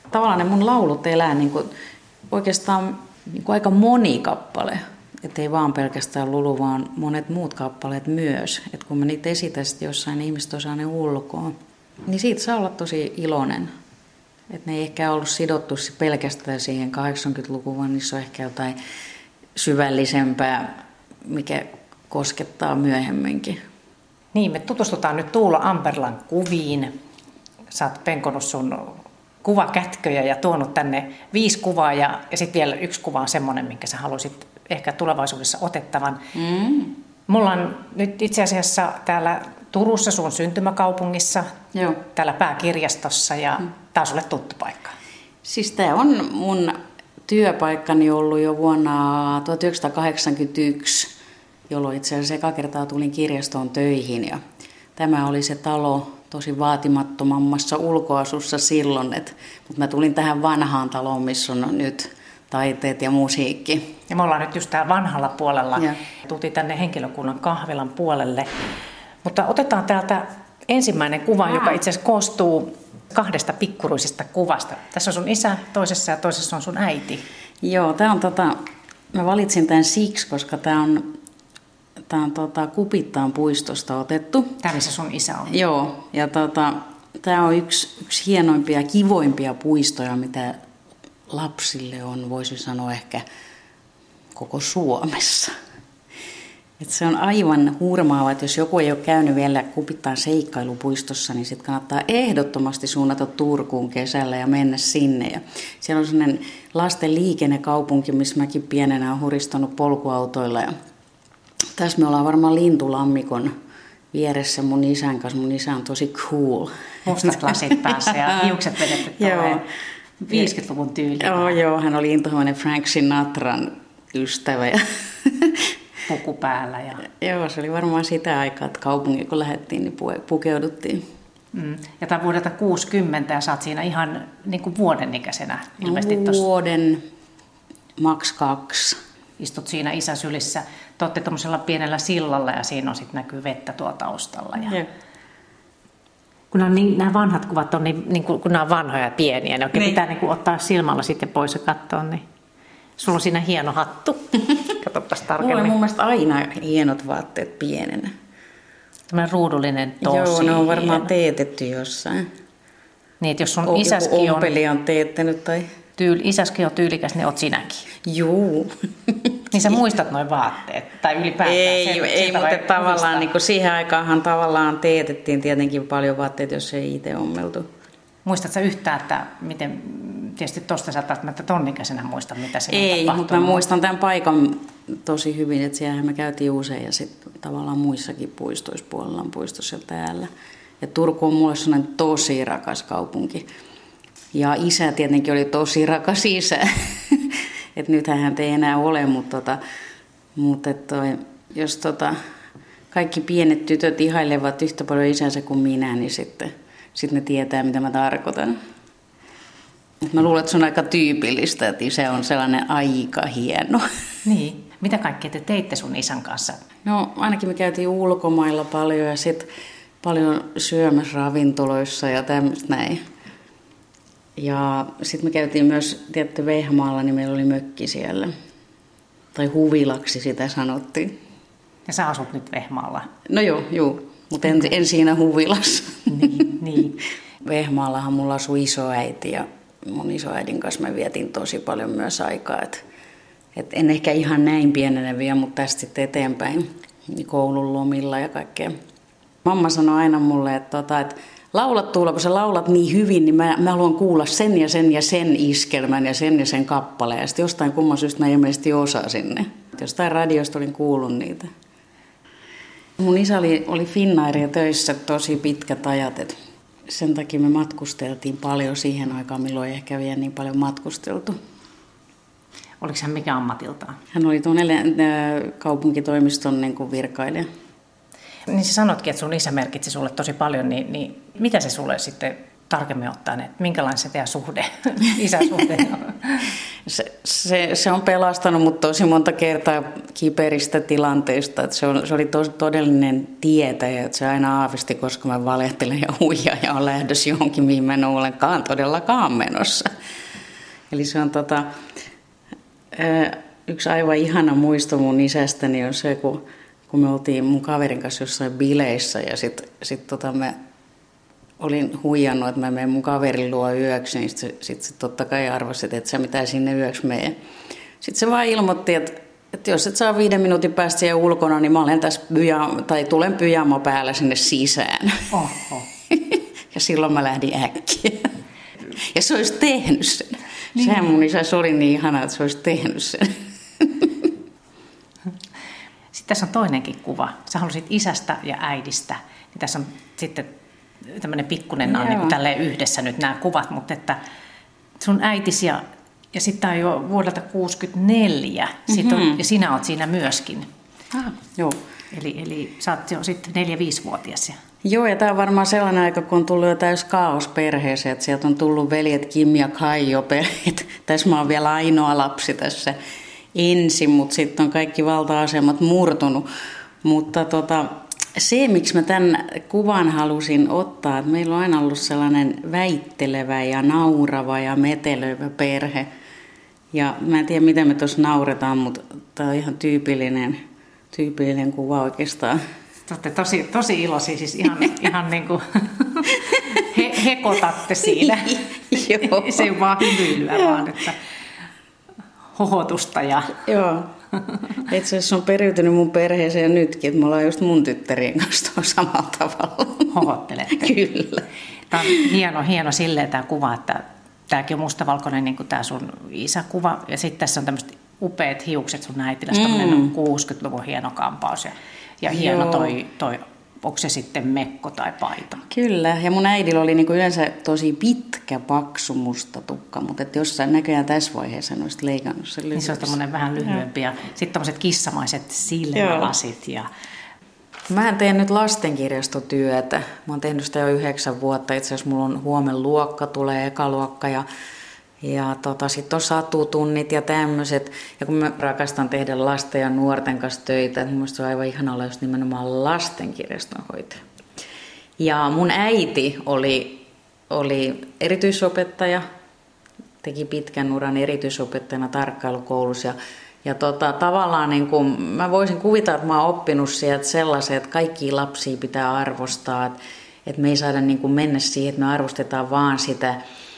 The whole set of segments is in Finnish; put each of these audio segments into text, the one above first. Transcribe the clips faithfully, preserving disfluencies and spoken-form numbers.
tavallaan ne mun laulut elää niin kuin, oikeastaan niin kuin aika moni kappale. Että ei vaan pelkästään Lulu, vaan monet muut kappaleet myös. Että kun mä niitä esitän sitten jossain, niin ihmiset osaa ne ulkoa. Niin siitä saa olla tosi iloinen. Että ne ei ehkä ollut sidottu pelkästään siihen kahdeksankymmentälukuun, vaan niissä on ehkä jotain syvällisempää, mikä koskettaa myöhemminkin. Niin, me tutustutaan nyt Tuula Amperlan kuviin. Sä oot penkonut sun kuvakätköjä ja tuonut tänne viisi kuvaa ja, ja sitten vielä yksi kuva on semmoinen, minkä sä haluaisit ehkä tulevaisuudessa otettavan. Mm. Mulla on nyt itse asiassa täällä Turussa, sun syntymäkaupungissa, Joo. täällä pääkirjastossa ja mm. tää on sulle tuttu paikka. Siis tää on mun työpaikkani ollut jo vuonna tuhatyhdeksänsataakahdeksankymmentäyksi, jolloin itse asiassa eka kertaa tulin kirjastoon töihin ja tämä oli se talo tosi vaatimattomammassa ulkoasussa silloin, et, mutta mä tulin tähän vanhaan taloon, missä on nyt taiteet ja musiikki. Ja me ollaan nyt just täällä vanhalla puolella. Ja. Tultiin tänne henkilökunnan kahvilan puolelle. Mutta otetaan täältä ensimmäinen kuva, Aa. joka itse asiassa koostuu kahdesta pikkuruisesta kuvasta. Tässä on sun isä toisessa ja toisessa on sun äiti. Joo, tää on tota, mä valitsin tämän siksi, koska tää on, tää on tota, Kupittaan puistosta otettu. Tää missä sun isä on. Joo, ja tota, tää on yksi, yksi hienoimpia, kivoimpia puistoja, mitä lapsille on, voisi sanoa ehkä koko Suomessa. Et se on aivan hurmaava, että jos joku ei ole käynyt vielä Kupittaan seikkailupuistossa, niin sitten kannattaa ehdottomasti suunnata Turkuun kesällä ja mennä sinne. Ja siellä on sellainen lasten liikennekaupunki, missä mäkin pienenä olen huristanut polkuautoilla. Ja tässä me ollaan varmaan lintulammikon vieressä mun isän kanssa. Mun isä on tosi cool. Mustat lasit päässä ja hiukset vedetty tuohon viisikymmentäluvun tyyliin. Joo, joo, hän oli intohimoinen Frank Sinatran ystävä. Ja puku päällä. Ja joo, se oli varmaan sitä aikaa, että kaupungin kun lähdettiin, niin pukeuduttiin. Mm. Ja tämä vuodelta kuusikymmentä ja sä oot siinä ihan niin kuin vuoden ikäisenä ilmeisesti tossa. Vuoden, maks kaksi. Istut siinä isän sylissä. Te olette tuollaisella pienellä sillalla ja siinä on sitten näkyy vettä tuolla taustalla. Ja kun on niin, nämä vanhat kuvat on niin, niin kun nämä on vanhoja ja pieniä, niin oikein niin pitää niin kuin ottaa silmällä sitten pois ja katsoa. Niin sulla on siinä hieno hattu. Katsotaan tarkemmin. Mulla on mun mielestä aina hienot vaatteet pienenä. Tällainen ruudullinen tosi. Joo, ne on varmaan hieno. Teetetty jossain. Niin, että jos sun isäskin on, ompeli on teettänyt tai tyyl, isäskin on tyylikäs, niin oot sinäkin. Juu. Niin sä muistat noin vaatteet? Tai ylipäätään? Ei, sen, ei mutta tavallaan niin kuin siihen aikaanhan tavallaan teetettiin tietenkin paljon vaatteet, jos ei itse ommeltu. Muistatko sä yhtään, että miten, tietysti tuosta sä välttämättä tonnikäisenä muista, mitä se ei, on tapahtunut? Mutta mä muistan tämän paikan tosi hyvin, että siellähän me käytiin usein ja sitten tavallaan muissakin puistoissa, Puolan puistossa ja täällä. Ja Turku on mulle sellainen tosi rakas kaupunki. Ja isä tietenkin oli tosi rakas isä. Että nythän hän ei enää ole, mutta, tota, mutta toi, jos tota, kaikki pienet tytöt ihailevat yhtä paljon isänsä kuin minä, niin sitten sit ne tietää, mitä mä tarkoitan. Mä luulen, että se on aika tyypillistä, että isä on sellainen aika hieno. Niin. Mitä kaikkea te teitte sun isän kanssa? No ainakin me käytiin ulkomailla paljon ja sitten paljon syömässä ravintoloissa ja tämmöistä näin. Ja sitten me käytiin myös, tietty Vehmaalla, niin meillä oli mökki siellä. Tai huvilaksi sitä sanottiin. Ja sä asut nyt Vehmaalla? No joo, joo. Mutta en, en siinä huvilassa. Niin, niin. Vehmaallahan mulla asui isoäiti ja mun isoäidin kanssa mä vietin tosi paljon myös aikaa. Et, et en ehkä ihan näin pienenä vielä, mutta tästä sitten eteenpäin niin koulun lomilla ja kaikkea. Mamma sanoi aina mulle, että, tota, että laulat Tuula, kun sä laulat niin hyvin, niin mä, mä haluan kuulla sen ja sen ja sen iskelmän ja sen ja sen kappaleen. Ja sitten jostain kumman syystä mä ilmeisesti osasin ne. Jostain radiosta olin kuullut niitä. Mun isä oli, oli Finnairia töissä tosi pitkät ajat. Et sen takia me matkusteltiin paljon siihen aikaan, milloin ei ehkä vielä niin paljon matkusteltu. Oliko hän mikä ammatiltaan? Hän oli tuon kaupunkitoimiston niin kuin virkailija. Niin sä sanotkin, että sun isä merkitsi sulle tosi paljon, niin, niin mitä se sulle sitten tarkemmin ottaen, että minkälainen se teidän suhde, isäsuhde on? se, se, se on pelastanut mut tosi monta kertaa kiperistä tilanteista. Että se, on, se oli tos, todellinen tietäjä, että se aina aavisti, koska mä valehtelen ja huijaan ja on lähdössä johonkin, mihin mä en ole ollenkaan todellakaan menossa. Eli se on tota, yksi aivan ihana muisto mun isästäni on se, kun, kun me oltiin mun kaverin kanssa jossain bileissä ja sitten sit tota me olin huijannut, että mä menen mun kaverin luo yöksi, niin sitten sit se totta kai arvasi, että et sä mitään sinne yöksi mene. Sitten se vaan ilmoitti, että, että jos et saa viiden minuutin päästä siellä ulkona, niin mä olen tässä pyjama, tai tulen pyjama päällä sinne sisään. Oho. Ja silloin mä lähdin äkkiä. Ja se olisi tehnyt sen. Niin. Sehän mun isäs oli niin ihana, että se olisi tehnyt sen. Sitten tässä on toinenkin kuva. Sä halusit isästä ja äidistä. Niin tässä on sitten tämmöinen pikkunen, nämä on niin kuin tälleen yhdessä nyt nämä kuvat, mutta että sun äitisi ja, ja sitten on jo vuodelta kuusikymmentäneljä, mm-hmm. on, ja sinä oot siinä myöskin. Ah, joo. Eli, eli sä oot jo sitten neljä-viisivuotias. Joo, ja tämä on varmaan sellainen aika, kun on tullut jo täys kaos perheeseen, että sieltä on tullut veljet Kim ja Kai jo perheet. Tässä mä oon vielä ainoa lapsi tässä ensin, mutta sitten on kaikki valta-asemat murtunut. Mutta tota, se, miksi mä tämän kuvan halusin ottaa, että meillä on aina ollut sellainen väittelevä ja naurava ja metelöivä perhe. Ja mä en tiedä, miten me tuossa nauretaan, mutta tämä on ihan tyypillinen, tyypillinen kuva oikeastaan. Te olette tosi, tosi iloisia, siis ihan, ihan niin kuin he, hekotatte siinä. Joo. Se ei ole vaan hymyilyä, vaan että hohotusta. Ja... Joo. Itse asiassa on periytynyt mun perheeseen nytkin, että me ollaan just mun tyttärien kanssa samalla tavalla. Hohottelette. Kyllä. Tämä on hieno, hieno silleen tämä kuva, että tämäkin on mustavalkoinen niin kuin tämä sun isäkuva. Ja sitten tässä on tämmöiset upeat hiukset sun äitilässä, mm. tämmöinen kuusikymmentäluvun hieno kampaus. Ja, ja hieno toi, toi, onko se sitten mekko tai paita? Kyllä, ja mun äidillä oli niinku yleensä tosi pitkä, paksu musta tukka, mutta että jossain näköjään tässä vaiheessa en olisi leikannut sen lyhyeksi. Niin se on tämmöinen vähän lyhyempi ja sitten tämmöiset kissamaiset silmälasit. Ja... Mä teen nyt lastenkirjastotyötä. Mä oon tehnyt sitä jo yhdeksän vuotta. Itse asiassa mulla on huomenna luokka, tulee ekaluokka ja Ja tota, sitten on satutunnit ja tämmöiset. Ja kun mä rakastan tehdä lasten ja nuorten kanssa töitä, että mun mielestä se on aivan ihana olla just nimenomaan lastenkirjastonhoitaja. Ja mun äiti oli, oli erityisopettaja, teki pitkän uran erityisopettajana tarkkailukoulussa. Ja, ja tota, tavallaan niin kun, mä voisin kuvitella, että mä oon oppinut sieltä sellaisen, että kaikkia lapsia pitää arvostaa. Että, että me ei saada niin kun mennä siihen, että me arvostetaan vaan sitä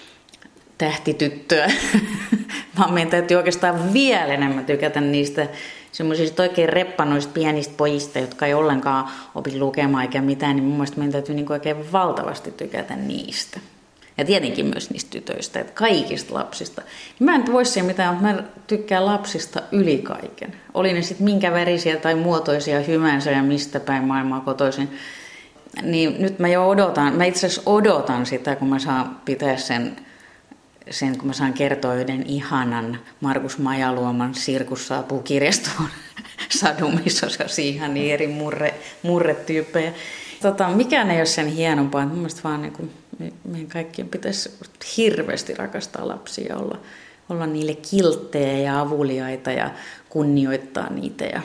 tähtityttöä, vaan meidän täytyy oikeastaan vielä enemmän tykätä niistä semmoisista oikein reppanoista pienistä pojista, jotka ei ollenkaan opi lukemaan eikä mitään, niin mun mielestä meidän täytyy niin oikein valtavasti tykätä niistä. Ja tietenkin myös niistä tytöistä, että kaikista lapsista. Mä en voi siihen mitään, mutta mä tykkään lapsista yli kaiken. Oli ne sitten minkä värisiä tai muotoisia hyvänsä ja mistä päin maailmaa kotoisin. Niin nyt mä jo odotan, mä itse asiassa odotan sitä, kun mä saan pitää sen sen, kun mä saan kertoa yhden ihanan Markus Majaluoman Sirkus saapuu kirjastoon sadun, missä on ihan niin eri murre, murretyyppejä. Tota, mikään ei ole sen hienompaa. Mun mielestä vaan niin kuin, me, meidän kaikkien pitäisi hirveästi rakastaa lapsia ja olla, olla niille kilttejä ja avuliaita ja kunnioittaa niitä. Ja,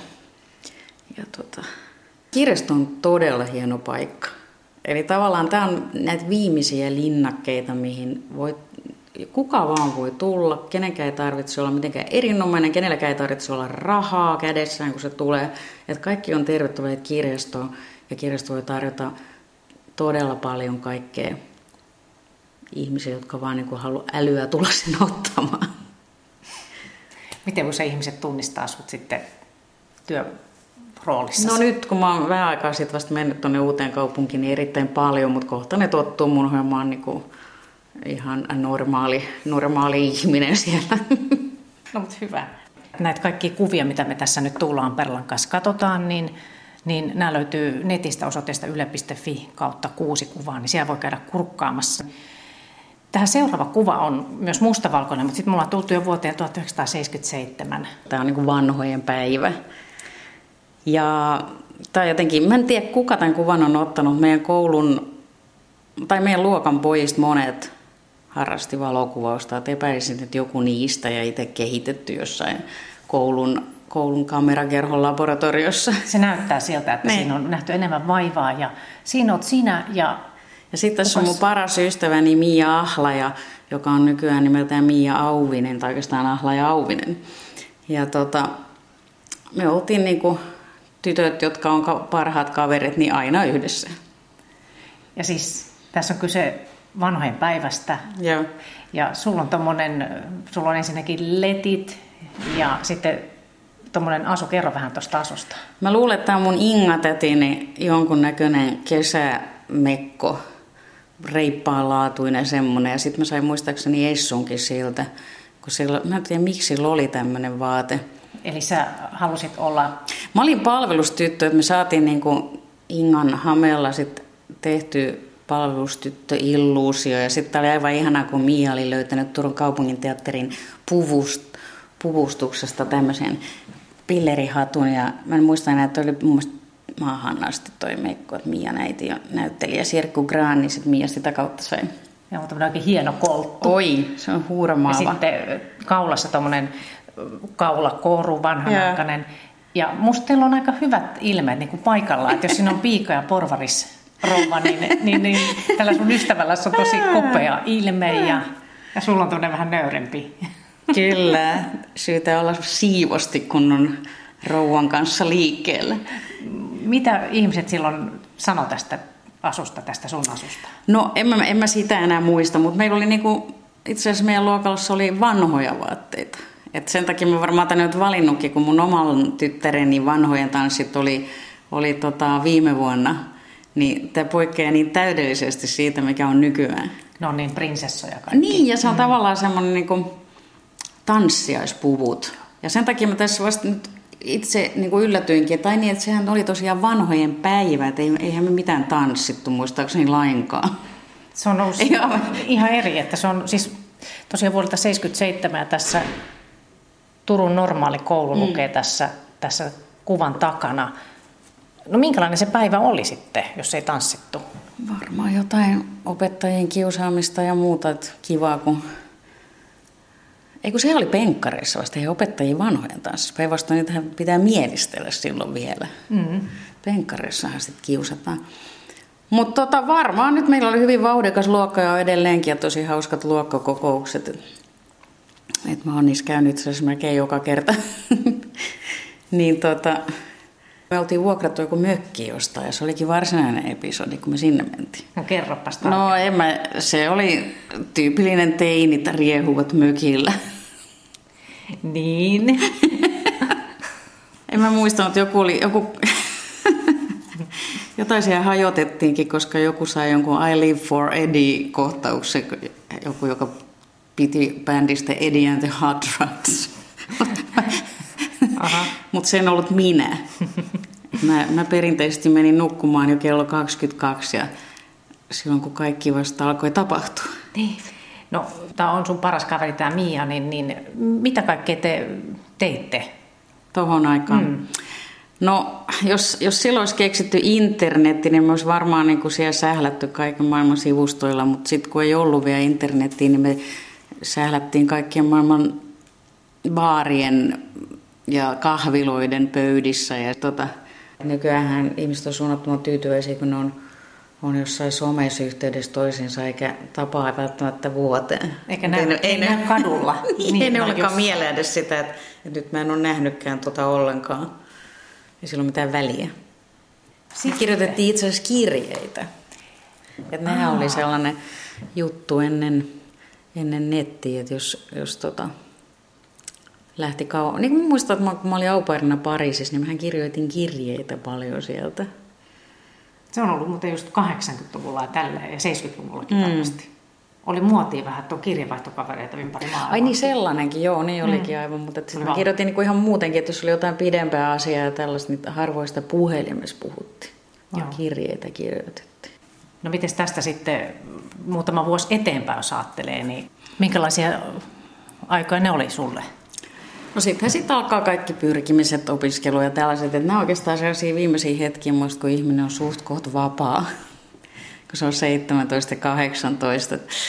ja tota. Kirjasto on todella hieno paikka. Eli tavallaan tämä on näitä viimeisiä linnakkeita, mihin voi kuka vaan voi tulla, kenenkään ei tarvitse olla mitenkään erinomainen, kenelläkään ei tarvitse olla rahaa kädessään, kun se tulee. Että kaikki on tervetulleet kirjastoon ja kirjasto voi tarjota todella paljon kaikkea ihmisiä, jotka vaan niin haluaa älyä tulla sen ottamaan. Miten usein ihmiset tunnistaa sut sitten työroolissa? No nyt, kun mä oon vähän aikaa sitten vasta mennyt tuonne uuteen kaupunkiin, niin erittäin paljon, mutta kohta ne tottuu mun ohjelmaan niin kuin ihan normaali, normaali ihminen siellä. No, mutta hyvä. Näitä kaikkia kuvia, mitä me tässä nyt Tuula Amperlan kanssa katsotaan, niin, niin nämä löytyy netistä osoitteesta yle piste fi kautta kuusi kuvaa, niin siellä voi käydä kurkkaamassa. Tähän seuraava kuva on myös mustavalkoinen, mutta sitten mulla on tultu jo vuoteen tuhatyhdeksänsataaseitsemänkymmentäseitsemän. Tämä on niin kuin vanhojen päivä. Ja tämä jotenkin, mä en tiedä kuka tämän kuvan on ottanut, meidän koulun tai meidän luokan pojista monet harrasti valokuvausta. Et epäilisin, että joku niistä ja itse kehitetty jossain koulun, koulun kamerakerhon laboratoriossa. Se näyttää siltä, että niin. Siinä on nähty enemmän vaivaa ja siinä olet sinä ja... Ja sitten tässä on mun paras ystäväni Mia Ahlaja, joka on nykyään nimeltään Mia Auvinen, tai oikeastaan Ahlaja Auvinen. Ja tota, me oltiin niinku tytöt, jotka on parhaat kaverit, niin aina yhdessä. Ja siis tässä on kyse vanhojen päivästä. Joo. Ja sulla on tommonen, sulla on ensinnäkin letit ja sitten tommonen asu. Kerro vähän tuosta asusta. Mä luulen, että tämä on mun Inga-tätini jonkunnäköinen kesämekko, reippaanlaatuinen semmoinen. Ja sitten mä sain muistaakseni Essunkin siltä, kun sillä, mä en tiedä miksi sillä oli tämmöinen vaate. Eli sä halusit olla... Mä olin palvelustyttö, että me saatiin niin kuin Ingan Hamella sit tehty palvelustyttöilluusio. Ja sitten oli aivan ihanaa, kun Mia oli löytänyt Turun kaupunginteatterin puvust, puvustuksesta tämmöisen pillerihatun. Ja mä en muista enää, että oli mun mielestä maahan asti toi mekko, että Mian äiti näytteli. Ja Sirkku Graan, niin sitten Mia sitä kautta sai. Ja on tämmöinen oikein hieno kolttu. Oi, se on huuramaava. Ja sitten kaulassa tommonen kaulakoru, vanhanaikainen. Ja musta teillä on aika hyvät ilmeet niin kuin paikallaan, että jos siinä on piika ja porvaris rouva, niin, niin, niin tällä sun ystävällä on tosi kopea ilme ja, ja sulla on tuonne vähän nöyrempi. Kyllä, syytä olla siivosti, kun on rouvan kanssa liikkeellä. Mitä ihmiset silloin sanoi tästä asusta, tästä sun asusta? No en mä, en mä sitä enää muista, mutta meillä oli niinku, itse asiassa meidän luokalla oli vanhoja vaatteita. Et sen takia mä varmaan tänne nyt valinnutkin, kun mun oman tyttäreni vanhojen tanssit oli, oli tota viime vuonna, niin tämä poikkeaa niin täydellisesti siitä, mikä on nykyään. No niin, prinsessoja kaikki. Niin, ja se on mm. tavallaan semmoinen niinku tanssiaispuvut. Ja sen takia mä tässä vasta nyt itse niinku yllätyinkin, tai niin, että sehän oli tosiaan vanhojen päivä, että eihän me mitään tanssittu muistaakseni lainkaan. Se on noussut ihan eri, että se on siis tosiaan vuodelta seitsemänkymmentäseitsemän ja tässä Turun normaali koulu mm. lukee tässä, tässä kuvan takana. No minkälainen se päivä oli sitten, jos ei tanssittu? Varmaan jotain opettajien kiusaamista ja muuta, että kivaa kun... Ei kun se oli penkkareissa vasta, ei opettajien vanhojen tanssissa. Päinvastoin niitähän pitää mielistellä silloin vielä. Mm. Penkkareissahan sitten kiusataan. Mutta tota, varmaan nyt meillä oli hyvin vauhdikas luokka ja edelleenkin ja tosi hauskat luokkakokoukset. Et mä oon niissä käynyt itse asiassa melkein joka kerta. niin tota, me oltiin vuokrattu joku mökki jostain ja se olikin varsinainen episodi, kun me sinne mentiin. No kerropas tarkemmin. No en mä, se oli tyypillinen teinit riehuvat mökillä. Niin. en mä muista, että joku oli, joku... jotain siellä hajotettiinkin, koska joku sai jonkun I Live for Eddie-kohtauksen, joku, joka piti bändistä Eddie and the Hot Rods. Mutta se en ollut minä. Mä, mä perinteisesti menin nukkumaan jo kello kaksikymmentäkaksi ja silloin kun kaikki vasta alkoi tapahtua. Niin. No, tämä on sun paras kaveri, tämä Mia, niin, niin mitä kaikkea te teitte? Tohon aikaan. Mm. No, jos, jos silloin olisi keksitty internetti, niin me olisi varmaan niin kuin siellä sählätty kaiken maailman sivustoilla, mutta sitten kun ei ollut vielä internettiä, niin me sählättiin kaikkien maailman baarien ja kahviloiden pöydissä. Ja tota, nykyäänhän ihmiset on suunnattoman tyytyväisiä, kun ne on, on jossain somessa yhteydessä toisiinsa, eikä tapaa välttämättä vuoteen. Eikä näy, ei, ei näy kadulla. niin, ei ne olekaan mieleen edes sitä, että, että nyt mä en ole nähnytkään tota ollenkaan. Ei sillä ole mitään väliä. Sitten kirjoitettiin itse asiassa kirjeitä. Että nehän oli sellainen juttu ennen, ennen nettiä, että jos, jos tota, lähti kauan. Niin kuin muistan, että kun mä olin au pairina Pariisissa, niin mähän kirjoitin kirjeitä paljon sieltä. Se on ollut muuten just kahdeksankymmentäluvulla ja tälleen ja seitsemänkymmentäluvullakin mm. varmasti. Oli muotia vähän, että on kirjeenvaihtokavereita ympäri maailmaa. Ai niin sellainenkin, joo, niin olikin mm. aivan. Mutta sitten mä kirjoitin niin ihan muutenkin, että jos oli jotain pidempää asiaa ja tällaista, niin harvoista puhelimessa puhuttiin. Vaan kirjeitä kirjoitettiin. No miten tästä sitten muutama vuosi eteenpäin, jos ajattelee, niin minkälaisia aikoja ne oli sulle? No sittenhän sitten alkaa kaikki pyrkimiset, opiskelu ja tällaiset. Että nämä on oikeastaan sellaisia viimeisiä hetkiä, muista, kun ihminen on suht koht vapaa. Kun se on seitsemäntoista ja kahdeksantoista.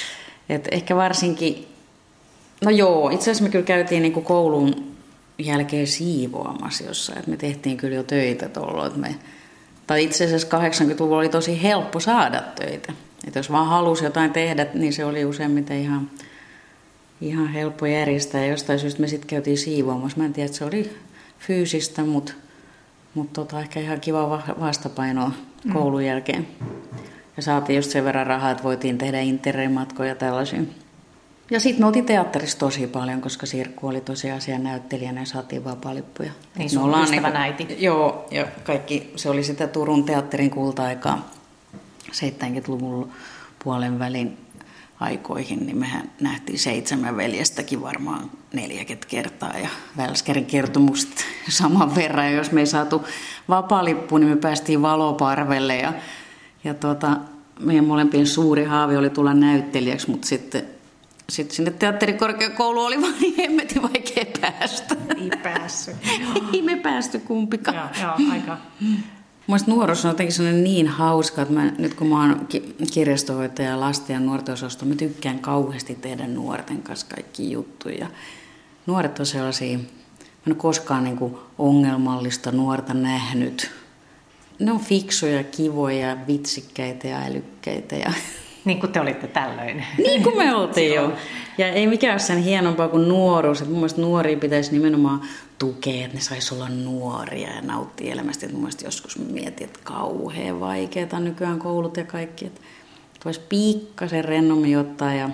Et ehkä varsinkin, no joo, itse asiassa me kyllä käytiin niin kuin koulun jälkeen siivoamassa jossain, että me tehtiin kyllä jo töitä tuolla. Me, tai itse asiassa kahdeksankymmentäluvulla oli tosi helppo saada töitä. Että jos vaan halusi jotain tehdä, niin se oli useimmiten ihan, ihan helppo järjestää. Ja jostain syystä me sitten käytiin siivoamassa. Mä en tiedä, että se oli fyysistä, mutta, mutta tota, ehkä ihan kiva vastapainoa koulun jälkeen. Ja saatiin just sen verran rahaa, että voitiin tehdä interreimatkoja ja tällaisia. Ja sitten me oltiin teatterissa tosi paljon, koska Sirkku oli tosiaan näyttelijänä ja saatiin vapaalippuja. Niin sun ystävän äiti. Joo, ja kaikki, se oli sitä Turun teatterin kulta-aikaa seitsemänkymmentäluvun puolen välin aikoihin, niin mehän nähtiin Seitsemän veljestäkin varmaan neljäkymmentä kertaa ja Välskärin kertomukset saman verran. Ja jos me ei saatu vapaalippu, niin me päästiin Valoparvelle ja, ja tuota, meidän molempien suuri haavi oli tulla näyttelijäksi, mutta sitten Sitten sinne teatterikorkeakouluun oli vaan niin hemmetin vaikea päästä. Ei päässyt. Ei me päästy kumpikaan. Joo, joo, aika. Mielestäni nuoruus on jotenkin sellainen niin hauska, että mä, nyt kun mä oon kirjastonhoitaja ja lasten ja nuorten osasto, mä tykkään kauheasti tehdä nuorten kanssa kaikki juttuja. Nuoret on sellaisia, mä en ole koskaan niin kuin ongelmallista nuorta nähnyt. Ne on fiksuja, kivoja, vitsikkäitä ja älykkäitä ja niin kuin te olitte tällöin. Niin kuin me oltiin jo. Ja ei mikään ole sen hienompaa kuin nuoruus. Että mun mielestä nuoria pitäisi nimenomaan tukea, että ne saisi olla nuoria ja nauttia elämästä. Että mun mielestä joskus mietin, että kauhean vaikeaa nykyään koulut ja kaikki. Että voisi pikkasen rennommin ottaa ja,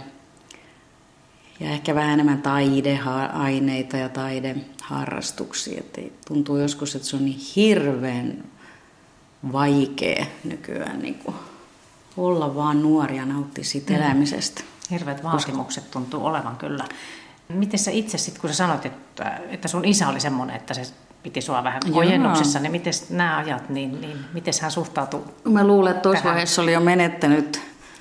ja ehkä vähän enemmän taideaineita ja taideharrastuksia. Että tuntuu joskus, että se on niin hirveän vaikea nykyään niin kuin olla vaan nuoria ja nauttia siitä elämisestä. Hirveät vaatimukset tuntuu olevan kyllä. Miten sä itse sitten, kun sä sanoit, että, että sun isä oli semmoinen, että se piti sua vähän kojennuksessa, niin miten nämä ajat, niin, niin miten hän suhtautuu? Mä luulen, että tuossa vaiheessa oli jo menettänyt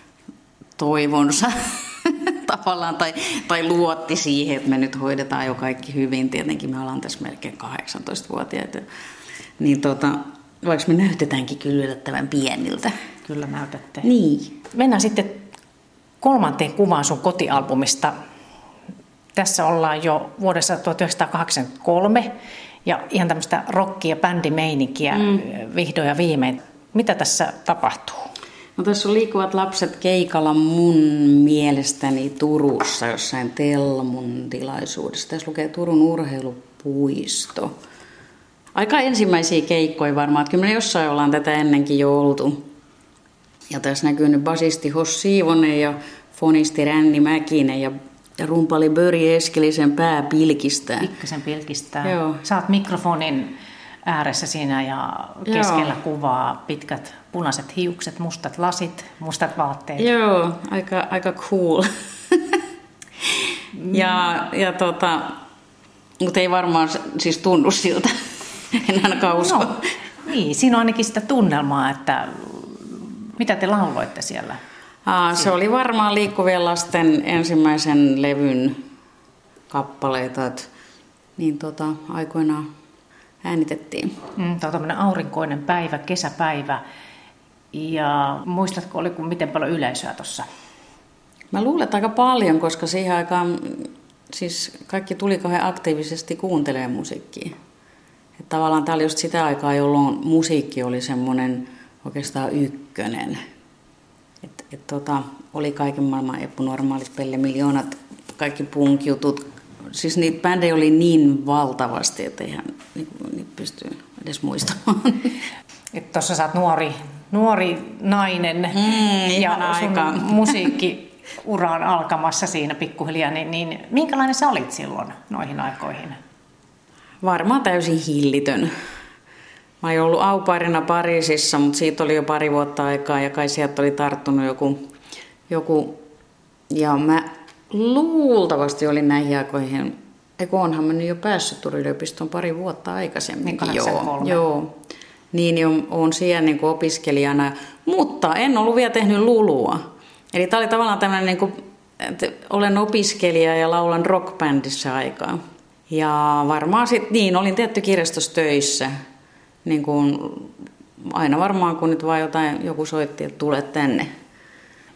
toivonsa tavallaan, tai, tai luotti siihen, että me nyt hoidetaan jo kaikki hyvin. Tietenkin me ollaan tässä melkein kahdeksantoistavuotiaita. Niin tota, vaikka me näytetäänkin kyllä yllättävän pieniltä. Kyllä näytätte. Niin. Mennään sitten kolmanteen kuvaan sun kotialbumista. Tässä ollaan jo vuodessa tuhatyhdeksänsataakahdeksankymmentäkolme ja ihan tämmöistä rockia ja bändimeininkiä mm. vihdoin ja viimein. Mitä tässä tapahtuu? No tässä on Liikkuvat lapset keikalla mun mielestäni Turussa jossain Telmun tilaisuudessa. Tässä lukee Turun urheilupuisto. Aika ensimmäisiä keikkoja varmaan, että kyllä me jossain ollaan tätä ennenkin jo oltu. Ja tässä näkyy nyt basisti Hos Siivonen ja fonisti Ränni Mäkinen ja, ja rumpali Börje Eskelisen pää pilkistää. Pikkasen pilkistää. Joo. Sä oot mikrofonin ääressä siinä ja keskellä Joo. kuvaa pitkät punaiset hiukset, mustat lasit, mustat vaatteet. Joo, aika, aika cool. ja, ja tota, mutta ei varmaan siis tunnu siltä. En ainakaan usko. No, niin, siinä on ainakin sitä tunnelmaa, että mitä te lauloitte siellä? Aa, se oli varmaan Liikkuvien lasten ensimmäisen levyn kappaleita, että niin tota, aikoinaan äänitettiin. Mm, Tuo on tämmöinen aurinkoinen päivä, kesäpäivä. Ja muistatko, oli miten paljon yleisöä tuossa? Mä luulen, että aika paljon, koska siihen aikaan siis kaikki tuli kauhean aktiivisesti kuuntelemaan musiikkia. Että tavallaan tämä oli just sitä aikaa, jolloin musiikki oli semmoinen oikeastaan ykkönen. Et, et tota, oli kaiken maailman epänormaalit Pelle Miljoonat, kaikki punk-jutut. Siis niitä bändejä oli niin valtavasti, että eihän niitä pysty edes muistamaan. Tuossa sä oot nuori, nuori nainen mm, ja sun aika. musiikkiura on alkamassa siinä pikkuhiljaa. Niin, niin minkälainen sä olit silloin noihin aikoihin? Varmaan täysin hillitön. Mä oon ollut aupairina Pariisissa, mutta siitä oli jo pari vuotta aikaa ja kai sieltä oli tarttunut joku, joku ja mä luultavasti olin näihin aikoihin, eikö onhan mä nyt jo päässyt Turun yliopistoon pari vuotta aikaisemmin. Joo, joo. Niin jo oon siellä niin kuin opiskelijana, mutta en ollut vielä tehnyt lulua. Eli tää oli tavallaan tämmöinen, niin kuin, että olen opiskelija ja laulan rockbändissä aikaa. Ja varmaan sitten, niin, olin tietty kirjastossa töissä. Niin kuin aina varmaan, kun nyt vaan jotain, joku soitti, että tule tänne.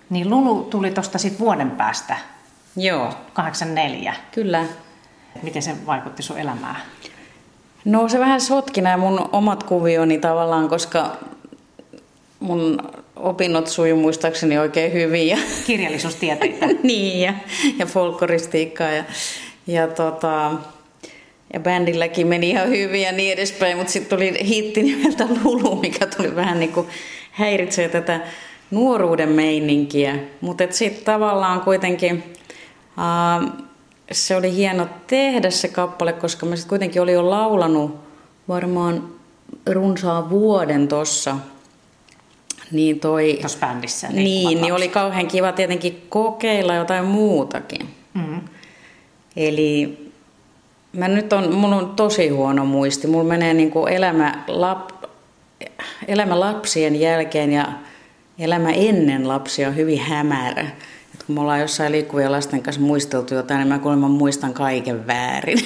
Niin Lulu tuli tuosta sitten vuoden päästä, Joo, kahdeksankymmentäneljä. kyllä. Miten se vaikutti sun elämään? No se vähän sotki nämä mun omat kuvioni tavallaan, koska mun opinnot sujuu muistaakseni oikein hyvin. Ja Kirjallisuustieteitä. niin, ja, ja folkloristiikkaa ja, ja, tota, ja bändilläkin meni ihan hyvin ja niin edespäin, mutta sitten tuli hitti nimeltä Lulu, mikä tuli vähän niin kuin häiritsee tätä nuoruuden meininkiä. Mutta sitten tavallaan kuitenkin ää, se oli hieno tehdä se kappale, koska mä sitten kuitenkin olin jo laulanut varmaan runsaan vuoden tossa. Niin toi, tuossa bändissä. Niin, niin oli kauhean kiva tietenkin kokeilla jotain muutakin. Mm-hmm. Eli mä nyt on, mun on tosi huono muisti. Mulla menee niin kuin elämä, lap, elämä lapsien jälkeen ja elämä ennen lapsia on hyvin hämärä. Et kun me ollaan jossain liikkuvien lasten kanssa muisteltu jotain, niin mä kuulemma muistan kaiken väärin.